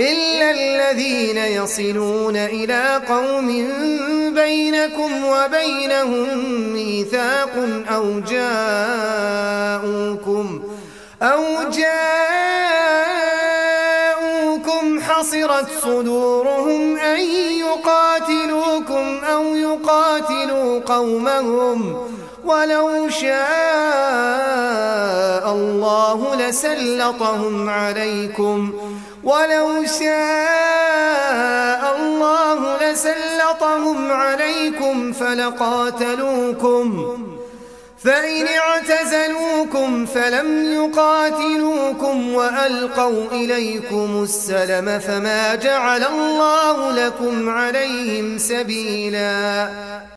إلا الذين يصلون إلى قوم بينكم وبينهم ميثاق أو جاءوكم حصرت صدورهم أن يقاتلوكم أو يقاتلوا قومهم ولو شاء الله لسلطهم عليكم فلقاتلوكم فإن اعتزلوكم فلم يقاتلوكم وألقوا إليكم السلم فما جعل الله لكم عليهم سبيلا.